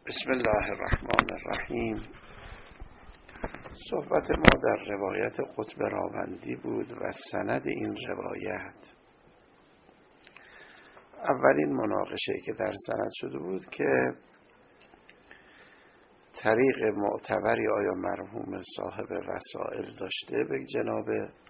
بسم الله الرحمن الرحیم. صحبت ما در روایت قطب راوندی بود و سند این روایت. اولین مناقشه که در سند شده بود که طریق معتبری آیا مرحوم صاحب وسائل داشته به جناب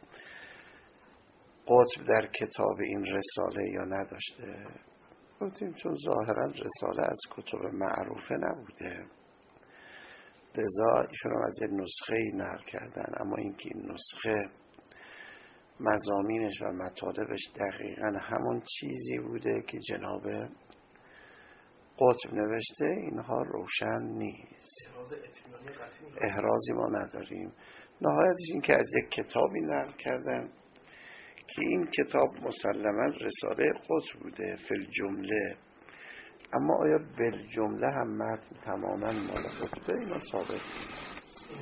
قطب در کتاب این رساله یا نداشته. گفتیم چون ظاهرا رساله از کتب معروفه نبوده، لذا ایشون از یک نسخه نقل کردن، اما اینکه این نسخه مضامینش و مطالبش دقیقا همون چیزی بوده که جناب قطب نوشته، اینها روشن نیست. احرازی ما نداریم. نهایتش این که از یک کتابی نقل کردن که این کتاب مسلما رساله قطب بوده فی الجمله، اما آیا بالجمله هم متن تماما مال قطبه؟ اینا ثابت نیست.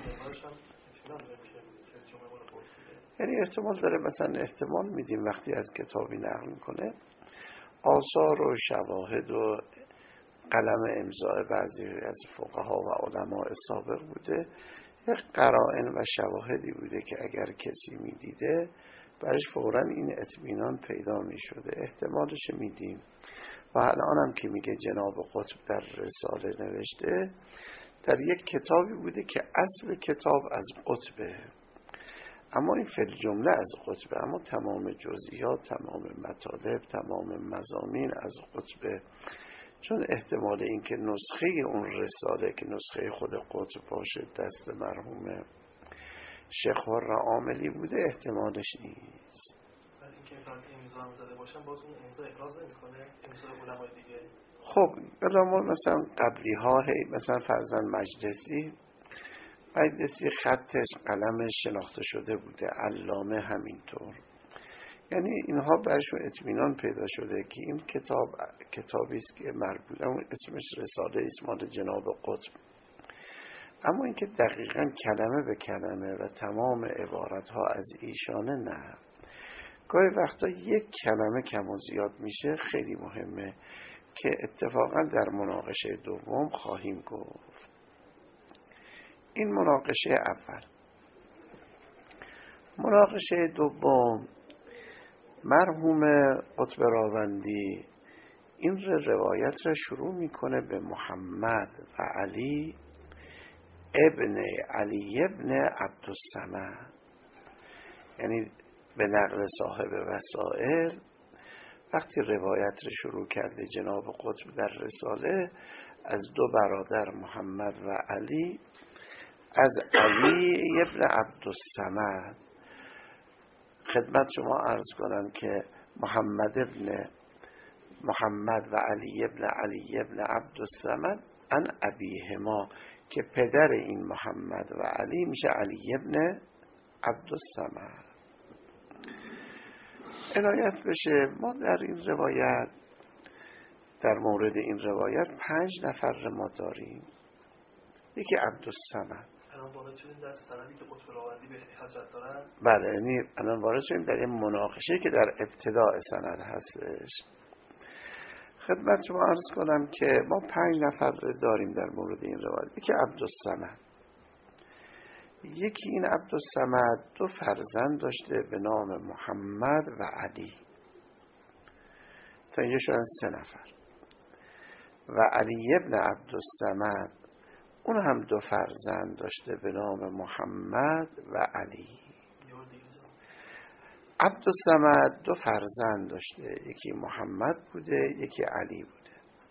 یعنی احتمال داره، مثلا احتمال میدیم وقتی از کتابی نقل میکنه آثار و شواهد و قلم امضاء بعضی از فقها و علماء سابق بوده، یک قرائن و شواهدی بوده که اگر کسی میدیده برش فوراً این اطمینان پیدا می شده، احتمالش میدیم. و الان هم که میگه جناب قطب در رساله نوشته، در یک کتابی بوده که اصل کتاب از قطبه، اما این فی الجمله از قطبه، اما تمام جزئیات، تمام مطالب، تمام مضامین از قطبه. چون احتمال این که نسخه اون رساله که نسخه خود قطب باشه دست مرحوم شیخ خرم عاملی بوده احتمالش نیست. ولی اینکه امضا هم زده باشن باز اون امضا احراز نمی‌کنه، امضا علمای دیگه. خب علما مثلا قبلی ها مثلا فرضاً مجلسی خطش قلمش شناخته شده بوده، علامه همینطور، یعنی اینها برشون اطمینان پیدا شده که این کتابی است که مربوط، اون اسمش رساله اسم جناب قطب. اما اینکه دقیقاً کلمه به کلمه و تمام عبارت ها از ایشانه، نه. گاهی وقتا یک کلمه کم و زیاد میشه، خیلی مهمه که اتفاقاً در مناقشه دوم خواهیم گفت. این مناقشه اول. مناقشه دوم، مرحوم قطب راوندی این روایت را شروع میکنه به محمد و علی ابن علی ابن عبدالصمد، یعنی به نقل صاحب وسائل وقتی روایت را شروع کرده جناب قطب در رساله از دو برادر محمد و علی، از علی ابن عبدالصمد. خدمت شما عرض کنم که محمد و علی ابن عبدالصمد ان ابیهما، که پدر این محمد و علی میشه علی ابن عبدالصمد. عنایت بشه ما در این روایت، در مورد این روایت 5 نفر ما داریم. یکی عبدالصمد. الان وارد شدیم در سندی که قطب راوندی به حضرت دارن. بله، یعنی الان وارد شدیم در این مناقشه که در ابتداء سند هستش. خدمت شما عرض کنم که ما 5 نفر داریم در مورد این روایت. یکی عبدالصمد. یکی این عبدالصمد 2 فرزند داشته به نام محمد و علی، تا اینجا شدن 3 نفر. و علی ابن عبدالصمد اون هم 2 فرزند داشته به نام محمد و علی. عبدالصمد 2 فرزند داشته، یکی محمد بوده یکی علی بوده.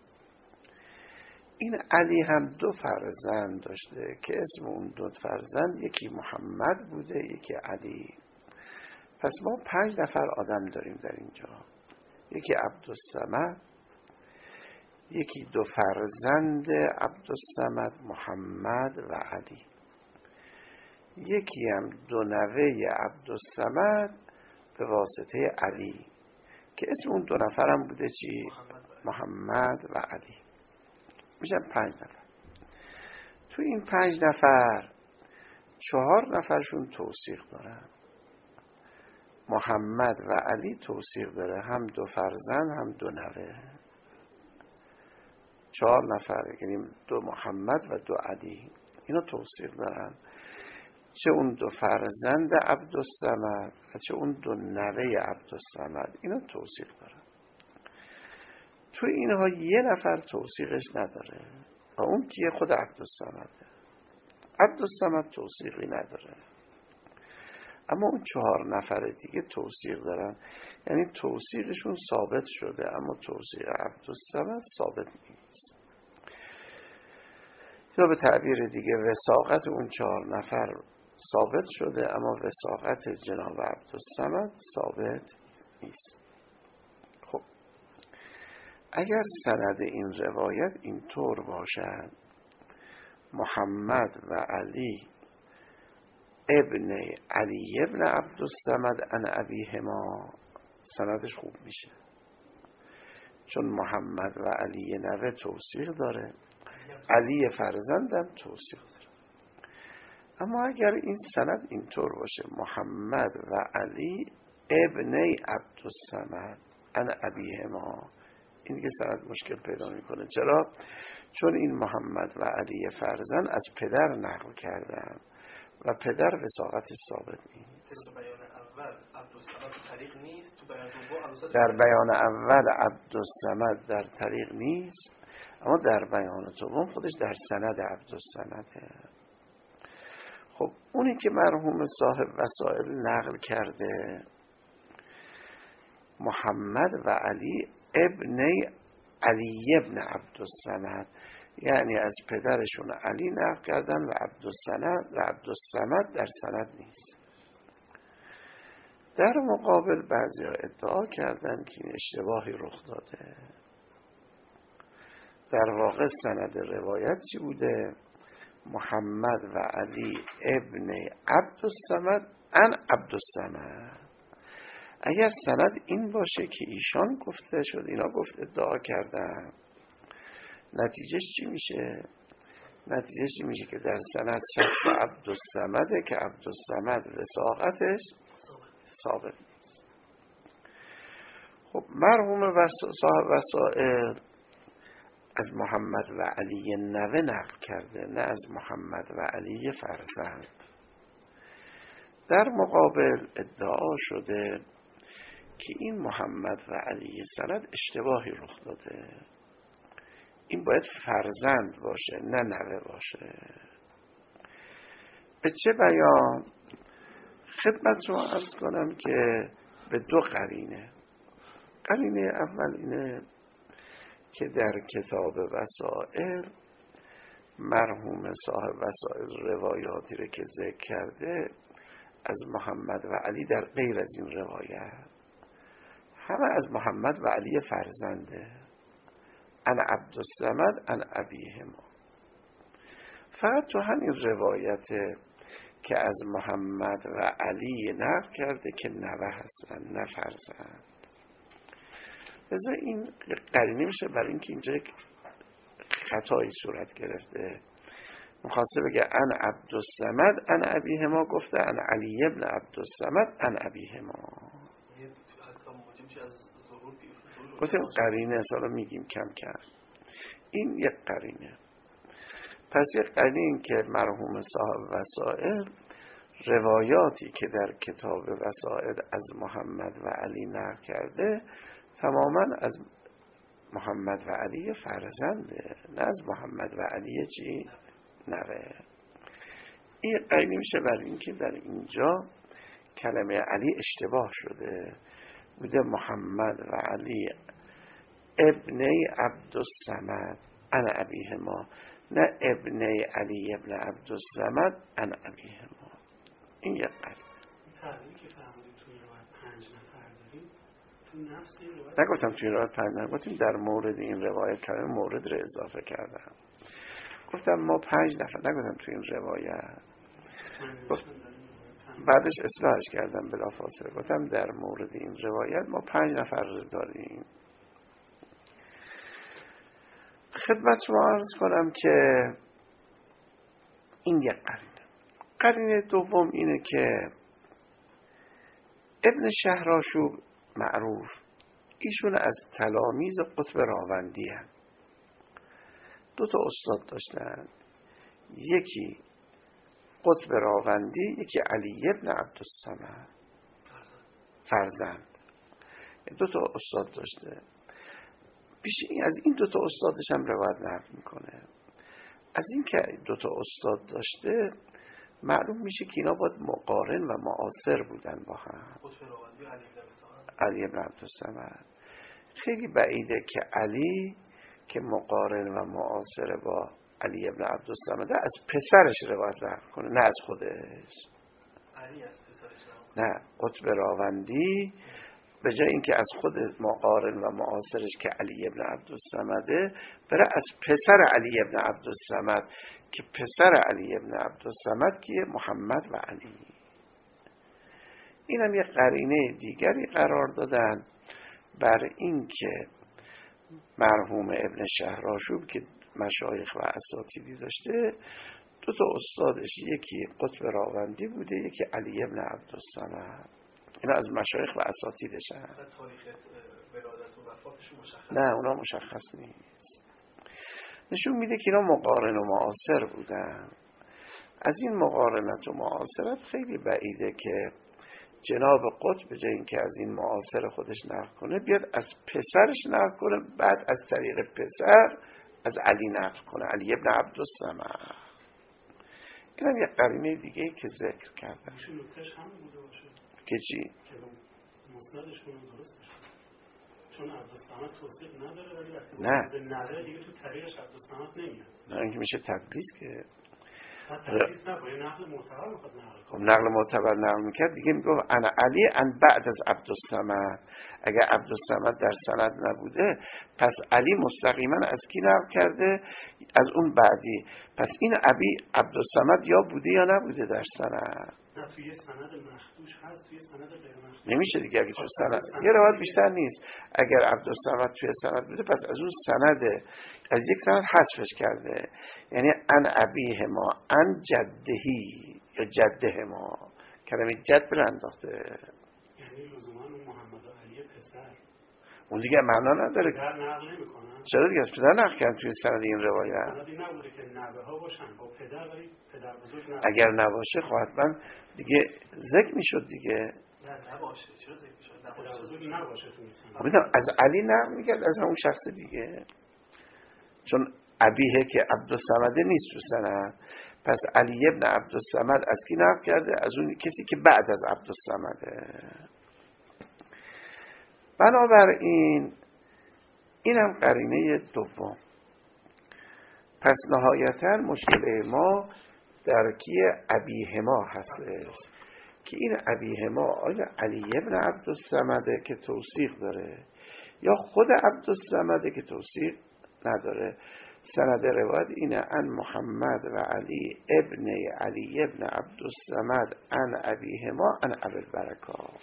این علی هم 2 فرزند داشته که اسم اون 2 فرزند یکی محمد بوده یکی علی. پس ما 5 نفر آدم داریم در اینجا. یکی عبدالصمد، یکی 2 فرزند عبدالصمد محمد و علی، یکی هم 2 نوه عبدالصمد به واسطه علی که اسم اون 2 نفر هم بوده چی؟ محمد و علی. میشن 5 نفر. تو این 5 نفر 4 نفرشون توثیق دارن. محمد و علی توثیق داره، هم 2 فرزند هم 2 نوه. 4 نفر، یعنی 2 محمد و 2 علی، اینا توثیق دارن. چه اون 2 فرزند عبدالصمد و چه اون 2 نوه عبدالصمد، اینا توثیق دارن. تو اینها 1 نفر توثیقش نداره و اون کیه؟ خود عبدالصمده. عبدالصمد توثیقی نداره، اما اون 4 نفر دیگه توثیق دارن، یعنی توثیقشون ثابت شده، اما توثیق عبدالصمد ثابت نیست. یا به تعبیر دیگه وثاقت اون 4 نفر ثابت شده، اما وثاقت جناب عبدالصمد ثابت نیست. خب اگر سند این روایت اینطور باشد محمد و علی ابن علی ابن عبدالصمد عن ابیهما، سندش خوب میشه، چون محمد و علی نوه توثیق داره، علی فرزندم توثیق داره. اما اگر این سند اینطور باشه محمد و علی ابن عبدالصمد عن ابیهما، این دیگه سند مشکل پیدا میکنه. چرا؟ چون این محمد و علی فرزند از پدر نقل کردن و پدر وثاقتش ثابت نیست. در بیان اول عبدالصمد در طریق نیست، اما در بیان دوم خودش در سند عبدالصمده. خب اونی که مرحوم صاحب وسائل نقل کرده محمد و علی ابن علی ابن عبدالصمد، یعنی از پدرشون علی نقل کردن و عبدالصمد در سند نیست. در مقابل بعضی ادعا کردن که این اشتباهی رخ داده. در واقع سند روایت چی بوده؟ محمد و علی ابن عبدالصمد عن عبدالصمد. اگر سند این باشه که ایشان گفته شد، اینا گفت ادعا کردن، نتیجهش چی میشه؟ نتیجهش چی میشه که در سند شخص عبدالصمده که عبدالصمد وثاقتش ثابت نیست. خب مرحوم صاحب وسائل از محمد و علی نوه نقل کرده، نه از محمد و علی فرزند. در مقابل ادعا شده که این محمد و علی سند اشتباهی رخ داده، این باید فرزند باشه نه نوه باشه. به چه بیان؟ خدمت رو عرض کنم که به 2 قرینه. قرینه اول اینه که در کتاب وسائل مرحوم صاحب وسائل روایاتی رو که ذکر کرده از محمد و علی در غیر از این روایت همه از محمد و علی فرزنده، عن عبدالصمد عن ابیهما. فقط تو همین روایت که از محمد و علی نقل کرده که نوه هستن نه فرزند. لذا این قرینه میشه برای اینکه اینجا یک خطایی صورت گرفته. مخواسته بگه عن عبدالصمد عن ابیهما، گفته عن علی ابن عبدالصمد عن ابیهما. گفتیم قرینه، سالا میگیم کم کم. این یک قرینه. پس یک قرینه که مرحوم صاحب وسائل روایاتی که در کتاب وسائل از محمد و علی نقل کرده تماما از محمد و علی فرزنده، نه از محمد و علی چی؟ نوه. این قرینه میشه برای اینکه در اینجا کلمه علی اشتباه شده، بوده محمد و علی ابن عبدالصمد عن ابیهما، نه ابن علی ابن عبدالصمد عن ابیهما. این یک قرینه. تعبیری که فرمودید توی روایت 5 نفر داریم، تو نفس این روایت نگفتم توی روایت 5 نفر، گفتیم در مورد این روایت کلمه مورد رو اضافه کردم. گفتم ما 5 نفر، نگفتم توی این روایت. بعدش اصلاحش کردم بلافاصله، گفتم در مورد این روایت ما 5 نفر داریم. خدمت رو عرض کنم که این یک قرینه. قرینه دوم اینه که ابن شهرآشوب معروف، ایشون از تلامیذ قطب راوندی هست. دو تا استاد داشتن، یکی قطب راوندی، یکی علی ابن عبدالصمد فرزند. دو تا استاد داشته. از این دو تا استادش هم روایت نقل میکنه. از این که دو تا استاد داشته معلوم میشه که اینا باید مقارن و معاصر بودن با هم. علی ابن عبدالصمد خیلی بعیده که علی که مقارن و معاصر با علی ابن عبدالصمد از پسرش روایت نقل کنه، نه از خودش. علی از پسرش نه، قطب راوندی به جای اینکه از خود مقارن و معاصرش که علی ابن عبدالصمده بره از پسر علی ابن عبدالصمد که پسر علی ابن عبدالصمد که محمد و علی. این هم یه قرینه دیگری قرار دادن بر این که مرحوم ابن شهرآشوب که مشایخ و اساتیدی داشته، دو تا استادش یکی قطب راوندی بوده، یکی علی ابن عبدالصمد. اینا از مشایخ و اساتیدش هم. تاریخ ولادت و وفاتش مشخص؟ نه، اونا مشخص نیست. نشون میده که اینا مقارن و معاصر بودن. از این مقارنت و معاصرت خیلی بعیده که جناب قطب به جای اینکه از این معاصر خودش نقل کنه بیاد از پسرش نقل کنه، بعد از طریق پسر از علی نقل کنه، علی ابن عبدالصمد. این هم یک قرینه دیگه ای که ذکر کردن. که چی؟ که مسندش کنم درستش چون عبدالصمد توصیف نداره ولی وقتی نه به نداره دیگه تو طریقش عبدالصمد نمیاد. نه اینکه میشه تدلیس که تدلیس نه، باید نقل معتبر میخواد نقل کنه. نقل معتبر نقل میکرد دیگه میگفت انا علی ان بعد از عبدالصمد. اگر عبدالصمد در سند نبوده پس علی مستقیما از کی نقل کرده؟ از اون بعدی. پس این ابی عبدالصمد یا بوده یا نبوده در سند. نه توی سند مخدوش هست، توی سند غیر مخدوش نمیشه دیگه. اگه تو سند یه روایت بیشتر نیست. اگر عبدالصمد توی سند بوده پس از اون سند از یک سند حذفش کرده، یعنی ان ابیهما ان جدهی یا جدهما، کلمه جد رو انداخته. یعنی لزوما اون محمد و علی پسر اون دیگه معنا نداره. پدر نقل نمی‌کنن. چرا دیگه از پدر نقل کردن توی سند این روایت؟ سندی نبوده که نوه ها باشن با پدر، ولی پدر بزرگ نبوده. اگر نباشه خب حتما دیگه ذکر میشد دیگه. نه نباشه، چرا ذکر میشد؟ پدر بزرگ نباشه تو سند. خب از علی نقل میکرد، از همون شخص دیگه، چون ابیه که عبدالصمد نیست تو سند. پس علی ابن عبدالصمد از کی نقل کرده؟ از اون کسی که بعد از عبدالصمده. بنابراین این هم قرینه دوم. پس نهایتا مشکل ما در کیه؟ ابیهما هستش که این ابیهما آیا علی ابن عبدالصمده که توثیق داره یا خود عبدالصمده که توثیق نداره. سند روایت اینه ان محمد و علی ابن علی ابن عبدالصمد ان ابیهما ان ابوالبرکات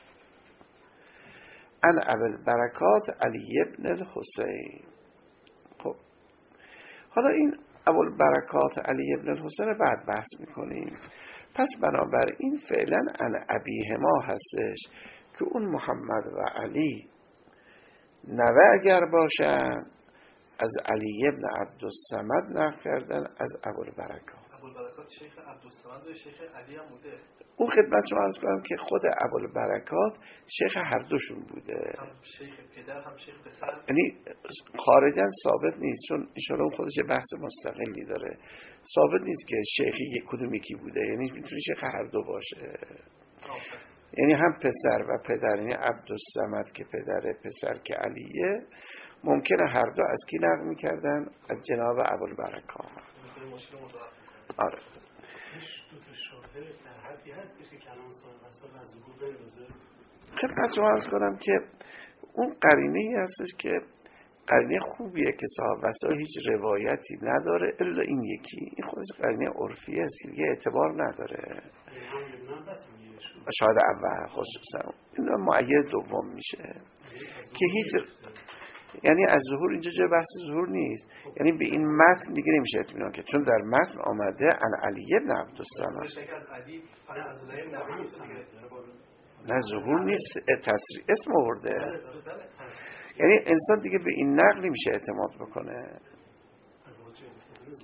ان ابوالبرکات علی ابن الحسین. خب حالا این ابوالبرکات علی ابن الحسین بعد بحث میکنیم. پس بنابراین فعلا ان ابیهما هستش که اون محمد و علی نوه اگر باشن از علی ابن عبدالصمد نقل کردن از ابوالبرکات. ابوالبرکات شیخ عبدالصمد و شیخ علی هم بوده. اون خدمت شما عرض کنم که خود ابوالبرکات شیخ هر دوشون بوده، هم شیخ پدر هم شیخ پسر. یعنی خارجا ثابت نیست، چون انشاءالله اون خودش بحث مستقلی داره. ثابت نیست که شیخی یک کدوم یکی بوده، یعنی میتونه شیخ هر دو باشه. یعنی هم پسر و پدر، یعنی عبدالصمد که پدره، پسر که علیه، ممکنه هر دو از کی نقل میکردن؟ از جناب ابوالبرکات. آره. دو تا شاهد در حدی هستش که کلام صاحب اصلا از ظهور بندازه. خدمت شما عرض کنم که اون قرینه‌ای هستش که قرینه خوبیه که صاحب وصال هیچ روایتی نداره الا این یکی. این خودش قرینه عرفی است، دیگه اعتبار نداره. شاهد اول خصوصا این معید دوم میشه که هیچ، یعنی از ظهور اینجا جای بحث ظهور نیست، یعنی به این متن دیگه نمیشه اطمینان کرد، چون در متن آمده ان علی ابن عبدالصمد. نه ظهور نیست، تصریح اسم آورده. یعنی انسان دیگه به این نقل نمیشه اعتماد بکنه.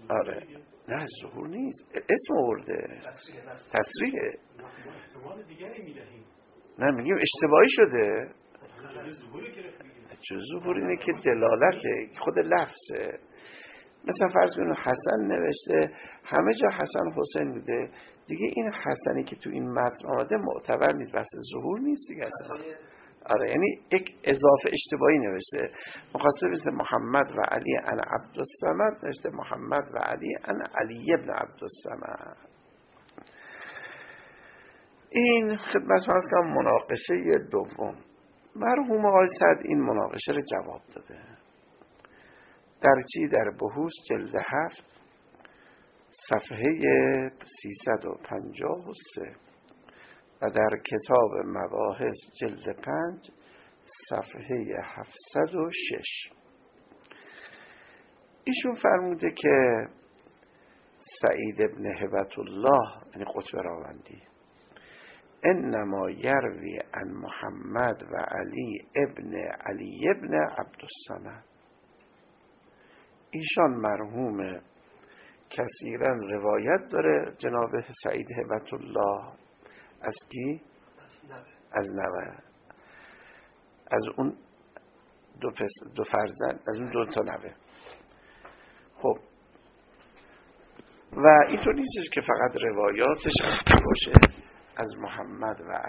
آره نه ظهور نیست، اسم آورده تصریحه. احتمال دیگری میدهیم. نه میگیم اشتباهی شده. ظهوری گرفت. ظهور اینه که دلالته خود لفظه. مثلا فرض کنید حسن نوشته، همه جا حسن حسین بوده دیگه، این حسنی که تو این متن آمده معتبر نیست، بس ظهور نیست دیگه اصلا. آره یعنی یک اضافه اشتباهی نوشته. مخاطب مثل محمد و علی ان عبدالصمد نوشته محمد و علی ان علی ابن عبدالصمد. این خدمت من کنم مناقشه دوم. مرحوم آقای سعد این مناقشه رو جواب داده. در چی؟ در بحوث جلد 7 صفحه 353 و در کتاب مباحث جلد 5 صفحه 706 ایشون فرموده که سعید ابن هبت الله یعنی قطب راوندی انما یروی عن محمد و علی ابن عبدالصمد. ایشان مرحوم کثیرا روایت داره جناب سعید هبت الله از کی؟ از نوه، از اون دو فرزند، از اون 2 تا نوه. خب و اینطور نیستش که فقط روایاتش از کی باشه، از محمد و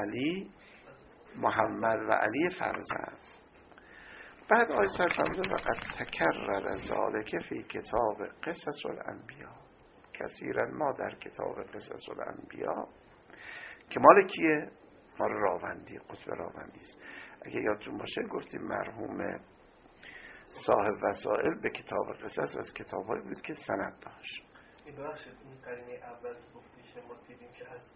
علی فرزند. بعد آیه فرموده وقد تکرر ذالک فی کتاب قصص الانبیا. کثیرا ما در کتاب قصص الانبیا که مال کیه؟ مال راوندی، قطب راوندی است. اگه یادتون باشه گفتیم مرحوم صاحب وسائل به کتاب قصص از کتابایی بود که سند داشت. این بخشید این قرینه اول که گفتیش ما دیدیم که از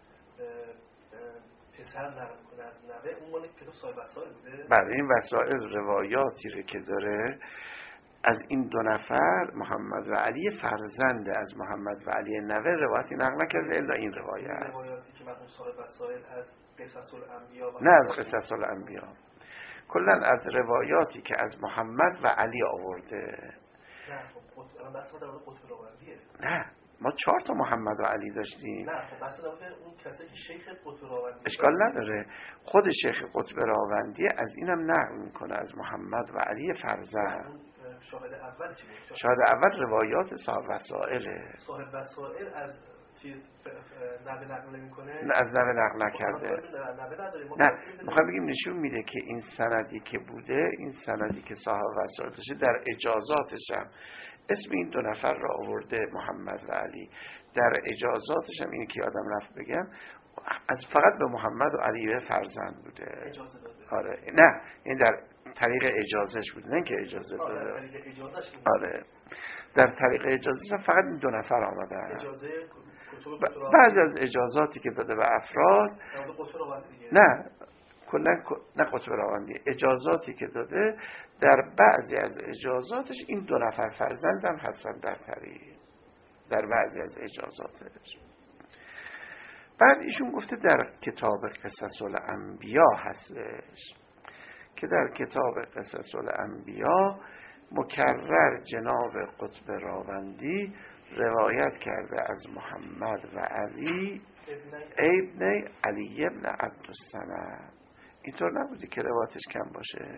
پسر نقل کنه از نوه، اون مال کتاب صاحب وسائل بوده. بعد این وسائل روایاتی رو که داره از این 2 نفر محمد و علی فرزند از محمد و علی نوه روایتی نقل نکرده الا این روایاتی که مرحوم صاحب وسائل از قصص الانبیا نه از قصص الانبیا، کلا از روایاتی که از محمد و علی آورده. نه خب بحث در مورد قطب راوندیه. نه ما 4 تا محمد و علی داشتیم. نه خب بحث در مورد اون کسی که شیخ قطب راوندی. اشکال نداره، خود شیخ قطب راوندی از اینم نقل میکنه از محمد و علی فرزند. شاهد اول چی بود؟ شاهد اول روایات صاحب وسائله. صاحب وسائل از چیز نوه نقل نمیکنه؟ نه از نوه نقل نکرده. نه میخوام بگیم نشون میده که این سندی که بوده، این سندی که صاحب وسائل داشته در اجازاتش هم اسم این 2 نفر را آورده محمد و علی. در اجازاتش هم اینه که آدم رفت بگم از فقط به محمد و علی فرزند بوده. اجازه داده. آره نه این در طریق اجازهش بود، نه که اجازه داده. آره در طریق اجازهش هم فقط این 2 نفر آمدن. بعضی از اجازاتی که داده به افراد نه کلا نه قطب راوندی، اجازاتی که داده در بعضی از اجازاتش این 2 نفر فرزندم هستن در طریق، در بعضی از اجازاتش. بعد ایشون گفته در کتاب قصص الانبیا هستش که در کتاب قصص الانبیا مکرر جناب قطب راوندی روایت کرده از محمد و علی ابن علی ابن عبدالصمد. اینطور نبودی که روایتش کم باشه.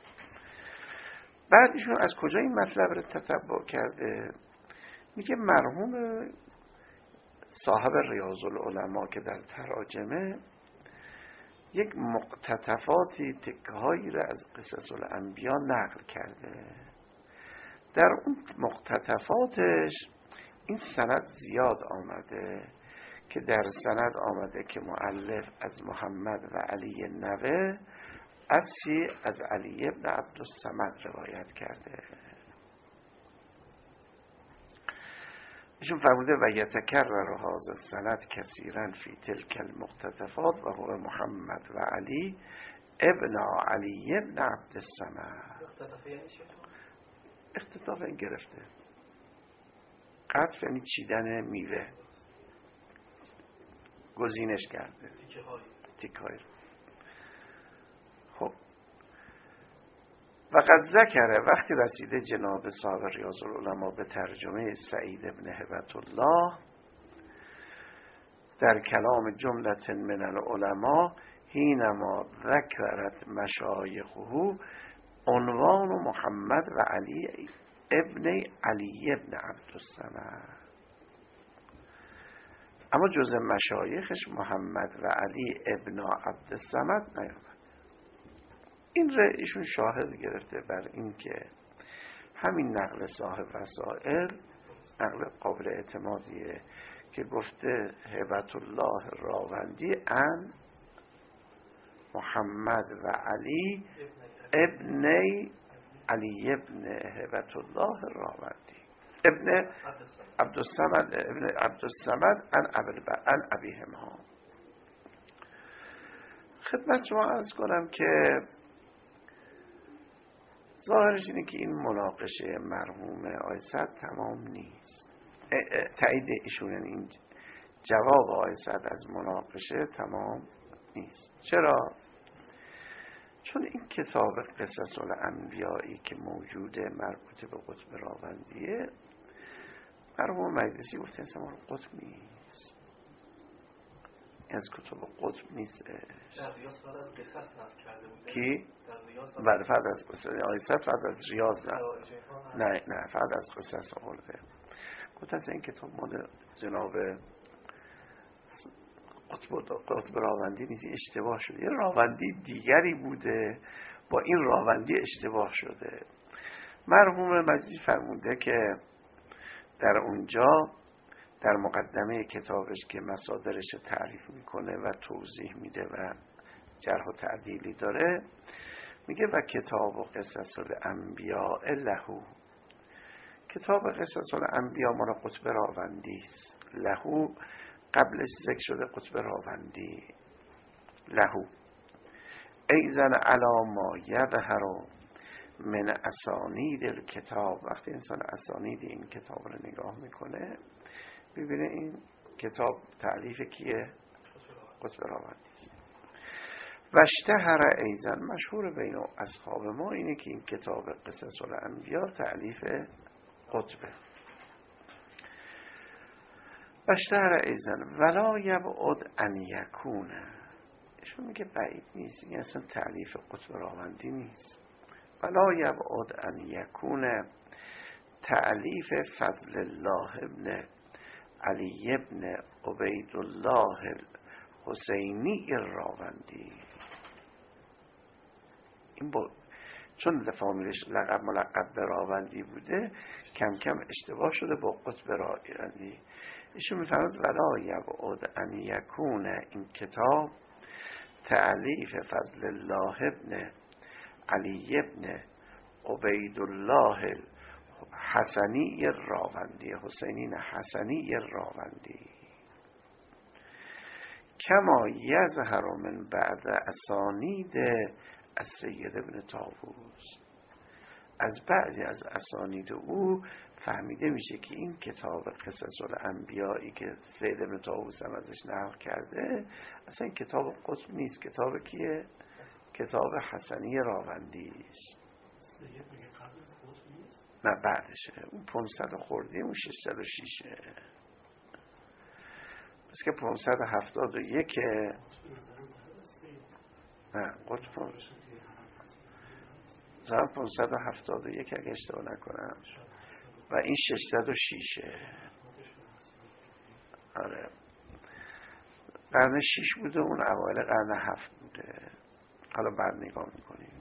بعد ایشون از کجا این مطلب رو تتبع کرده؟ میگه مرحوم صاحب ریاض العلماء که در تراجمه یک مقتطفاتی تکهایی را از قصص الانبیا نقل کرده. در اون مقتطفاتش این سند زیاد آمده که در سند آمده که مؤلف از محمد و علی نوه از چی؟ از علی ابن عبدالصمد روایت کرده. ایشون فرموده و یتکرر هذا السند کثیرا فی تلک المقتطفات و هو محمد و علی ابن علی ابن عبدالصمد. اختطاف این گرفته. قطف یعنی چیدن میوه، گزینش کرده تیکه های. خب وقد ذکره وقتی رسیده جناب صاحب ریاض العلماء به ترجمه سعید ابن هبة الله در کلام جملة من العلماء حینما ذکرت مشایخه عنوان محمد و علی ابن علی ابن عبدالصمد، اما جز مشایخش محمد و علی ابن عبدالصمد نیامد. این را ایشون شاهد گرفته بر این که همین نقل صاحب وسائل نقل قابل اعتمادیه که گفته هبة الله راوندی ان محمد و علی ابن علی ابن هبة الله راوندی ابن عبدالصمد ان ابیهما. خدمت شما عرض کنم که ظاهرش اینه که این مناقشه مرحوم آقای سعد تمام نیست. تایید ایشون، یعنی این جواب آقای سعد از مناقشه تمام نیست. چرا؟ چون این کتاب قصص الانبیایی که موجوده مربوط به قطب راوندیه، مرحوم مجلسی گفته اصلا مال قطب نیست، از کتب قطب نیست. در ریاض فقط از قصص نقل کرده بوده. کی؟ در ریاض بله فقط از قصص. آیسا فقط از ریاض نه فقط از قصص آورده. گفت اصلا این کتاب مال جناب قطب راوندی نیست، اشتباه شده، یه راوندی دیگری بوده با این راوندی اشتباه شده. مرحوم مجلسی فرموده که در اونجا در مقدمه کتابش که مصادرش تعریف میکنه و توضیح میده و جرح و تعدیلی داره، میگه و کتاب و قصص الانبیاء لهو، کتاب قصص الانبیاء مال قطب راوندی است. لهو قبلش ذکر شده قطب راوندی. لهو ایزن علا ما یظهر من اسانید الکتاب. وقتی انسان اسانید این کتاب رو نگاه میکنه ببینه این کتاب تألیف کیه؟ قطب راوندی است. و اشتهر ایزن، مشهور بین اصحاب ما اینه که این کتاب قصص الانبیاء تألیف قطبه. و اشتهر ایزن ولا یبعد ان یکونه، ایشون میگه بعید نیست، این اصلا تألیف قطب راوندی نیست. ولا یبعد ان یکونه تألیف فضل الله ابن علی ابن عبید الله الحسینی راوندی. این چون فامیلش لقب ملقب به راوندی بوده کم کم اشتباه شده با قطب راوندی. ایشون میفرماد ولا یبعد ان یکون این کتاب تألیف فضل الله ابن علی ابن عبید الله حسنی راوندی، حسینین حسنی راوندی، کما یظهر من بعد اسانید از سید ابن طاووس. از بعضی از اسانید او فهمیده میشه که این کتاب قصص الانبیایی که سید ابن طاووس هم ازش نقل کرده اصلا این کتاب قطب نیست. کتاب کیه؟ کتاب حسنی راوندی است. نه بعدشه، اون 500 خوردی، اون 606 بس که 571 نه قطب زمان 571 اگه اشتباه نکنم و این 606. آره قرن 6 بوده، اون اوایل قرن 7 بوده. حالا بعد نگاه میکنیم.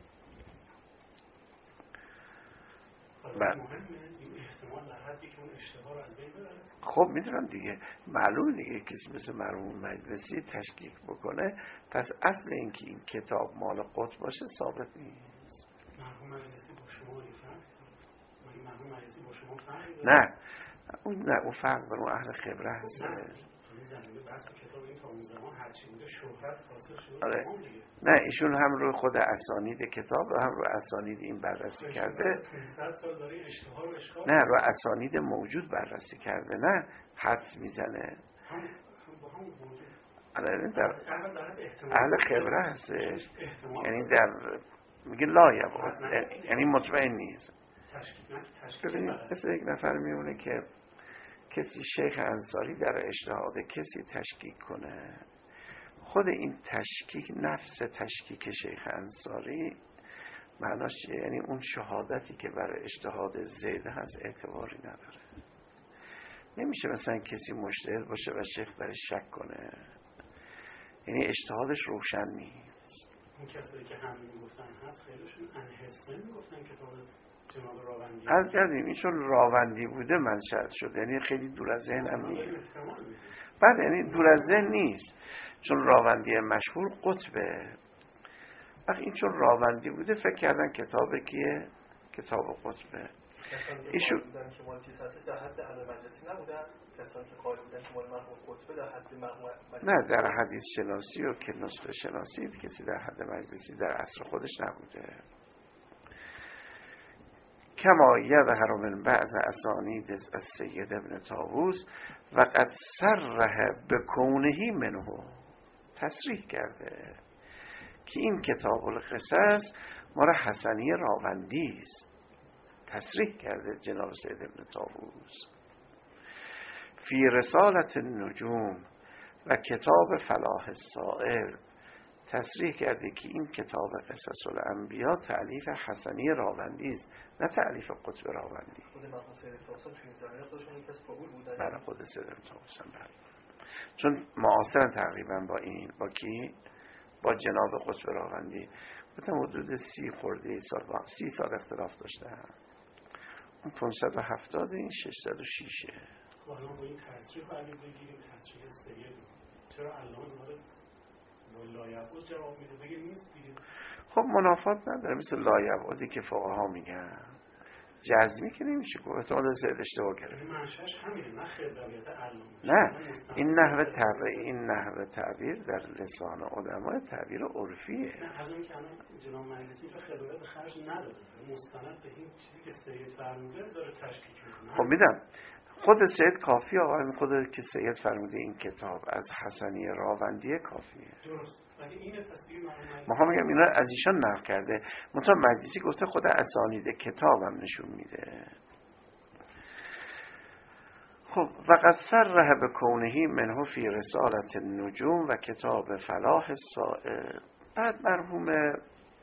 خب میدونم دیگه، معلوم دیگه کسی مثل مرحوم مجلسی تشکیک بکنه، پس اصل این که این کتاب مال قطب باشه ثابت نیست. مرحوم مجلسی با شما مرحوم مجلسی با شما نه اون فرق بر اون اهل خبره هست. زمینه بحث کتاب این تا اون زمان هرچی بوده شهرت حاصل شده. آره. نه ایشون هم رو خود اسانید کتاب و هم رو اسانید این بررسی کرده. 500 سال داره اشتباه و اشکال. نه رو اسانید موجود بررسی کرده، نه حدس میزنه. هم با هم موجود. آره در اهل خبره هستش، یعنی در میگه لا یبعد، یعنی مطمئن نیست. ببینید بله. مثل یک نفر میمونه که کسی شیخ انصاری در اجتهاد کسی تشکیک کنه، خود این تشکیک، نفس تشکیک شیخ انصاری معناش چیه؟ یعنی اون شهادتی که برای اجتهاد زید هست اعتباری نداره. نمیشه مثلا کسی مجتهد باشه و شیخ درش شک کنه، یعنی اجتهادش روشن نیست. اون کسایی که همین میگفتن هست خیلیشون انحسه میگفتن کتاب جناب راوندی. از کردیم این چون راوندی بوده منشأ شد، یعنی خیلی دور از ذهن هم نیست. بله یعنی دور از ذهن نیست، چون راوندی مشهور قطبه. وقتی این چون راوندی بوده فکر کردن کتاب کیه؟ کتاب قطبه. ایشون بودن که مال چیز هستش در حد علم مجلسی نبودن، کسانی که قائل بودن که مال مرحوم قطبه در حد مرحوم نه، در حدیث شناسی و که نسخه شناسی کسی در حد مجلسی در عصر خودش نبوده. کما یظهر من بعض اسانید از سید ابن طاووس و قد صرح بکونه منه، تصریح کرده که این کتاب القصص مال حسنی راوندی است. تصریح کرده جناب سید ابن طاووس. فی رسالت النجوم و کتاب فلاح السائل تصریح کرده که این کتاب قصص الانبیا تألیف حسنی راوندی است، نه تألیف قطب راوندی. خود مرحوم سید طاووس تو این زمینه خودشون یک کس قبول بودن. بله خود سید ابن طاووس هم بله. چون معاصرن تقریبا با این، با کی؟ با جناب قطب راوندی. گفتم حدود 30 خورده سال، 30 سال اختلاف داشتن. اون 570 این 606. خب الان با این تصریح علی بگیریم تصریح سید، چرا الان داره با لایبعد جواب میده؟ بگه نیست دیگه. خب منافات نداره، مثل لایبعدی که فقها میگن، جزمی که نمیشه گفت، احتمال زیاد اشتباه گرفت. منشأش همینه، نه خردالیت علم. نه، این نحوه تعبیر در لسان علما تعبیر عرفیه. نه، از اون که الان جناب مجلسی رو خردالیت به خرج نداده، مستند به این چیزی که سید فرموده داره تشکیک میکنه. خب میدم خود سید کافی آقا، خود که سید فرموده این کتاب از حسنی راوندی کافیه. درست. ولی اینه پس دیگه ما میگم اینا از ایشان نقل کرده، منتها مجلسی گفته خود اسانید کتابم نشون میده. خب وقد صرح بکونه منه فی رسالت النجوم و کتاب فلاح السائل. بعد مرحوم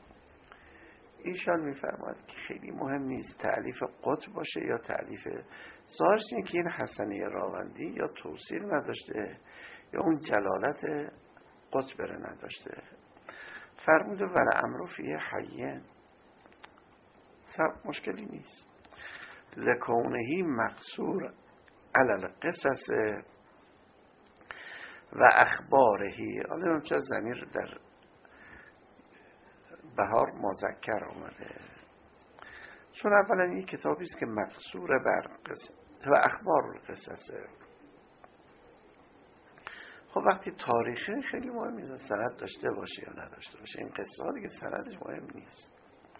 ایشان میفرماید که خیلی مهم نیست تألیف قطب باشه یا تألیف، ظاهرش اینه که این حسنی راوندی یا توصیل نداشته یا اون جلالت قطب رو نداشته. فرموده ول امر فیه حیین، مشکلی نیست. لکونهی مقصور علی القصص و اخبارهی. حالا اون چه ضمیر در بهار مذکر آمده، چون اولا این کتابی است که مقصور بر قصص و اخبار القصصه. خب وقتی تاریخی خیلی مهم نیست سند داشته باشه یا نداشته باشه، این قصه ها دیگه سندش مهم نیست.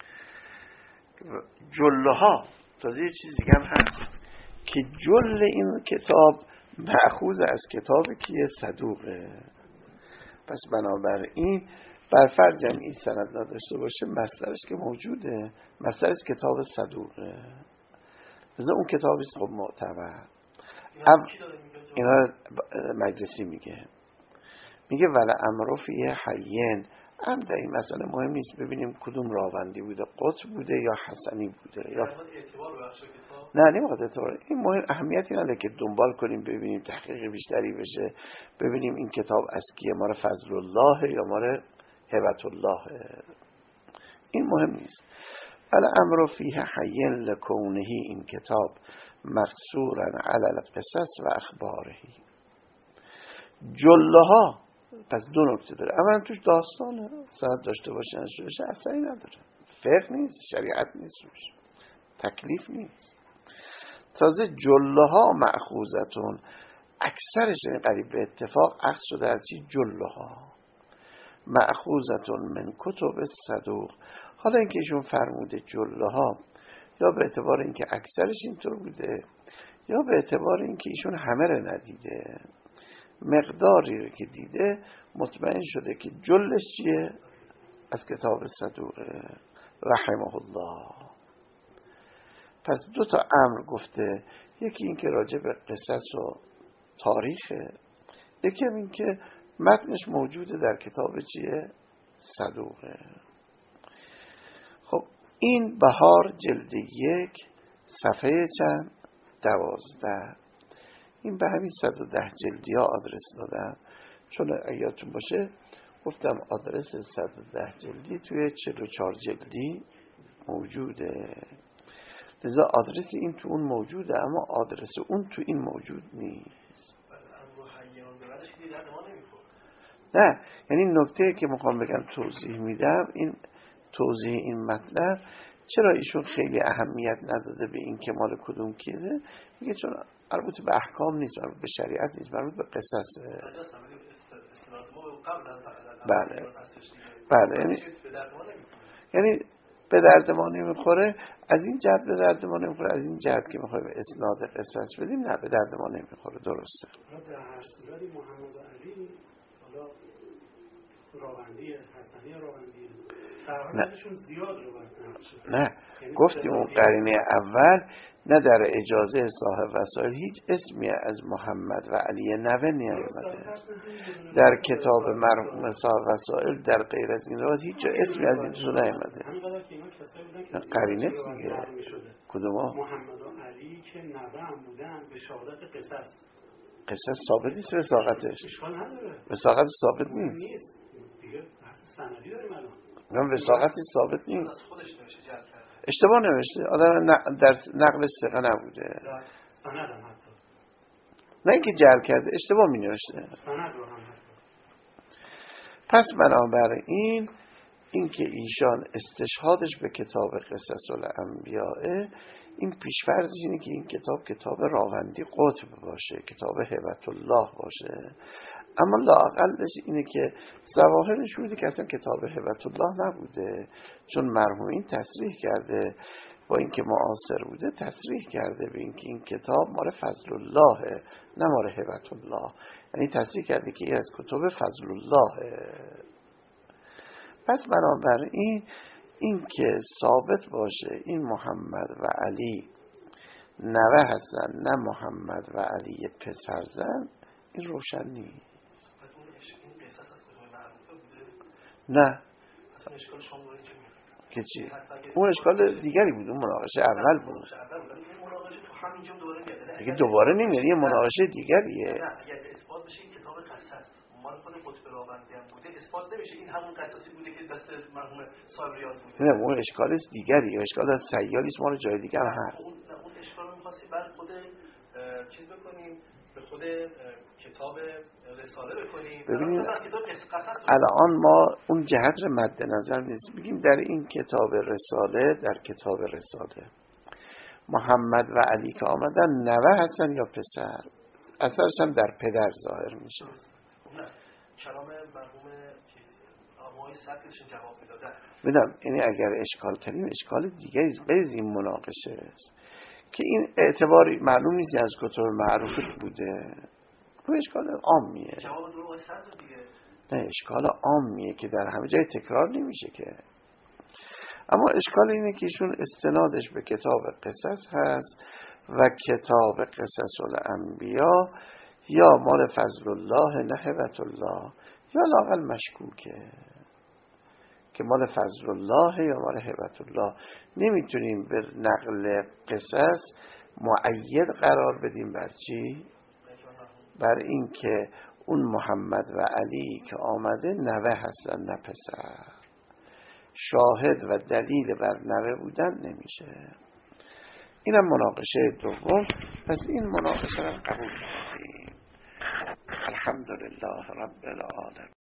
جلها تازه یه چیز دیگه هم هست که جل این کتاب مأخوذ از کتاب کیه؟ صدوقه. پس بنابراین بر فرض این سند نداشته باشه مصدرش که موجوده، مصدرش کتاب صدوقه، لذا اون کتابی است خب معتبر. اینا مجلسی میگه ول امر فیه حیین. هم در این مسئله مهم نیست ببینیم کدوم راوندی بوده، قطب بوده یا حسنی بوده یا نه نمیخواد اعتبار. این مهم اهمیتی نداره که دنبال کنیم ببینیم تحقیق بیشتری بشه، ببینیم این کتاب از کیه، مال فضل الله یا مال هبت الله. این مهم نیست. ول امر فیه حیین لکونهی، این کتاب مقصورا علی القصص و اخبارهی. جلها پس دو نکته داره. اولا توش داستانه، سند داشته باشه نشده باشه اثری نداره، فقه نیست، شریعت نیست، روش تکلیف نیست. تازه جلها مأخوذتون، اکثرش این قریب به اتفاق اخذ شده از چی؟ جلها مأخوذتون من کتب صدوق. حالا اینکه ایشون فرموده جلها، یا به اعتبار اینکه اکثرش اینطور بوده یا به اعتبار اینکه ایشون همه رو ندیده، مقداری رو که دیده مطمئن شده که جلش چیه؟ از کتاب صدوق رحمه الله. پس 2 تا امر گفته، یکی این که راجع به قصص و تاریخه، یکی هم این که متنش موجوده در کتاب چیه؟ صدوقه. خب این بهار جلد 1 صفحه چند؟ 12. این به همین 110 جلدی ها آدرس دادم، چون یادتون باشه گفتم آدرس 110 جلدی توی 44 جلدی موجوده، لذا آدرس این تو اون موجوده، اما آدرس اون تو این موجود نیست. نه، یعنی نکته که میخوام بگم توضیح میدم، این توضیح این مطلب چرا ایشون خیلی اهمیت نداده به این که مال کدوم کیه، میگه چون مربوط به احکام نیست، مربوط به شریعت نیست، مربوط به قصصه. بله یعنی به درد ما نمیخوره، از این جهت به درد ما نمیخوره، از این جهت که میخوایم اسناد قصص بدیم نه به درد ما نمیخوره. درسته. در هر صورت محمد و علی حالا راوندی حسنی راوندی فرهنگشون زیاد روایت شده. نه گفتیم اون قرینه اول نه در اجازه صاحب وسائل هیچ اسمی از محمد و علی نوه نیامده. در کتاب مرحوم صاحب وسائل در غیر از این روایت هیچ اسمی از این تو نیامده. قرینه است دیگه. کدوم؟ محمد و علی که نوه هم بودن به شهادت قصص ثابت نیست. وثاقتش اشکال نداره، وثاقت ثابت نیست دیگه، بحث سندی داریم الان. من وثاقتی ثابت نیست. اشتباه نوشته، آدم در نقلش ثقه نبوده، سند هم حتی نه اینکه جعل کرده، اشتباه می نوشته. سند رو هم حتی. پس بنابراین این که ایشان استشهادش به کتاب قصص الانبیاء، این پیشفرضش اینه که این کتاب راوندی قطب باشه، کتاب هبت الله باشه، اما لااقلش اینه که ظواهرش بوده که اصلا کتاب هبت الله نبوده، چون مرحوم این تصریح کرده با اینکه معاصر بوده، تصریح کرده به اینکه این کتاب مال فضل الله نه مال هبت الله، یعنی تصریح کرده که این از کتب فضل الله. پس بنابراین این که ثابت باشه این محمد و علی نوه هستن نه محمد و علی پسرزن، این روشن نیست. نه که چی؟ اون اشکال دیگری بود، اون مناقشه اول بود دیگه، دوباره نمیاد، یه مناقشه دیگریه. نه اگر اثبات بشه این کتاب قصص مال خود قطب راوندی هم بوده، اثبات نمیشه این همون قصصی بوده که دست مرحوم صاحب ریاض بوده. نه اون اشکال دیگریه، اشکال از سیالی است، مال جای دیگر هست. اون اشکال رو می‌خواستی بعد خود چیز بکنیم، به خود کتاب رساله بکنیم. ببینید الان ما اون جهت رو مد نظر نیست، بگیم در این کتاب رساله، در کتاب رساله محمد و علی که آمدن نوه هستن یا پسر، اثرش هم در پدر ظاهر میشه. نه کلام مرحوم چیز آقای صدرش جواب میدادن. ببینم یعنی اگر اشکال کردیم اشکال دیگری است غیر از این مناقشه است که این اعتباری معلوم نیست از کتب معروف بوده، اون اشکال عامیه. جواب دور آقای صدر دیگه. نه اشکال عامیه که در همه جای تکرار نمیشه که. اما اشکال اینه که ایشون استنادش به کتاب قصص هست و کتاب قصص الانبیا یا مال فضل الله نه هبت الله، یا لااقل مشکوکه که مال فضل الله یا مال هبت الله. نمیتونیم به نقل قصص مؤید قرار بدیم بر چی؟ بر این که اون محمد و علی که آمده نوه هستن نه پسر، شاهد و دلیل بر نوه بودن نمیشه. اینم مناقشه دوم. پس این مناقشه را قبول کردیم. الحمدلله رب العالمین.